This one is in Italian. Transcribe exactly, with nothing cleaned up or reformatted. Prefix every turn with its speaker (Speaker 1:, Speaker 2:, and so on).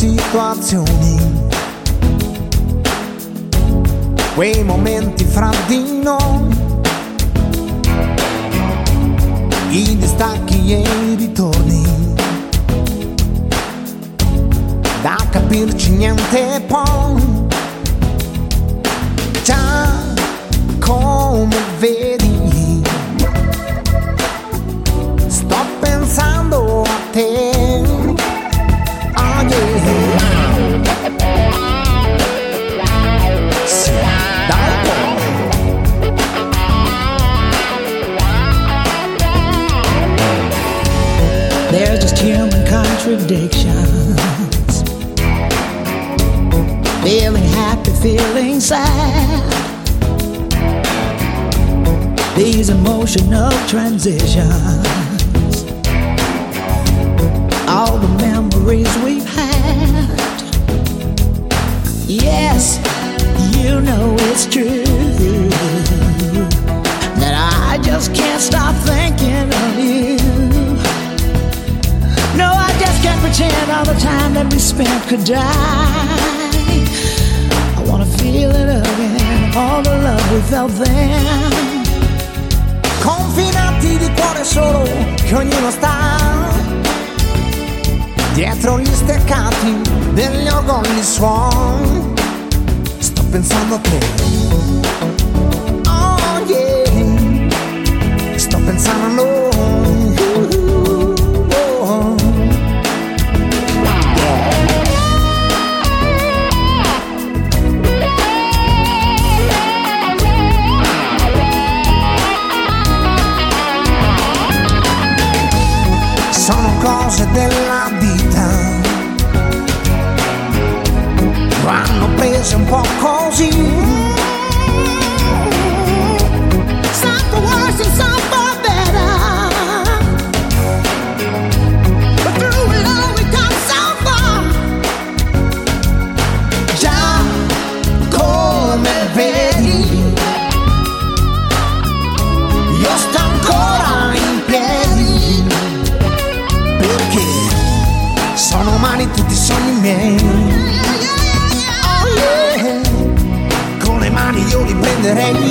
Speaker 1: situazioni, quei momenti fra di noi, i distacchi e i ritorni, da capirci niente poi. Già come vedi, sto pensando a te. Oh yeah. Sì, dai poi.
Speaker 2: There's just human contradictions, feeling happy, feeling sad. These emotional transitions, all the memories we've had. Yes, you know it's true that I just can't stop thinking of you. No, I just can't pretend all the time that we spent could die. I wanna feel it again, all the love we felt then.
Speaker 1: Confinati di cuore solo, che ognuno sta dietro gli steccati degli orgogli suon. Sto pensando a te. Oh yeah. Sto pensando a noi. Cose della vita vanno prese un po' così. Some for worse and some for better, but through it all we come so far. Già come vedi, io sto ancora in piedi, sono umani tutti i sogni miei. Oh yeah. Con le mani io li prenderei.